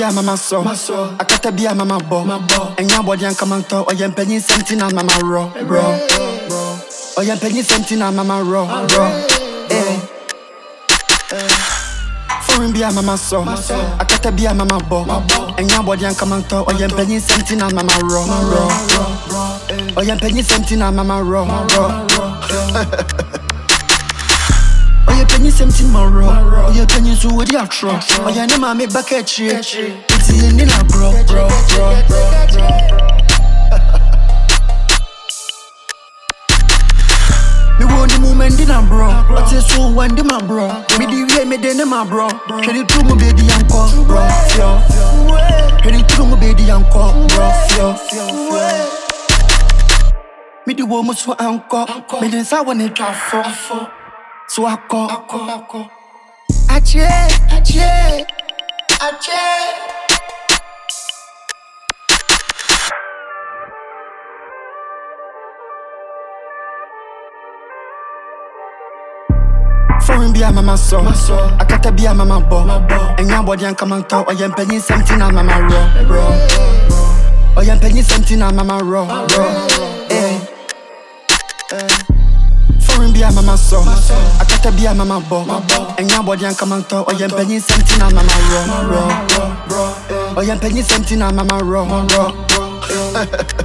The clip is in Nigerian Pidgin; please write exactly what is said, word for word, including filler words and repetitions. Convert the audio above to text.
a mama so, akata be a mama bo, and your body and come on top, or your penny something on mama raw, bro. Or your penny something on mama raw, bro. Eh. Foreign be a mama so, akata be a mama bo, and your body and come on top, or your penny something on mama raw, bro. Or your penny something on mama raw, bro. Oh, you penny something more raw. Oh, you penny so with your truck. Oh, you never make back at you. It's in the bro, bro, bro, bro. Me want the moment in a bro. But it's so when the man bro. Me the way me the my bro. Can you throw me baby uncle, bro? Can you throw me baby uncle, bro? Me the woman so uncle. Me the sa when it drop for. So I call, I call, I call. Ache, ache, ache. Foreign be a mama so, akata be a mama bo, and your body and come on top, or your penny something on mama raw, bro. Or your penny something on mama raw, bro. Eh, eh. Foreign be a mama so, akata be a mama bo, and your body and come on top, or your penny something on mama raw, bro. Or your penny something on mama raw, bro.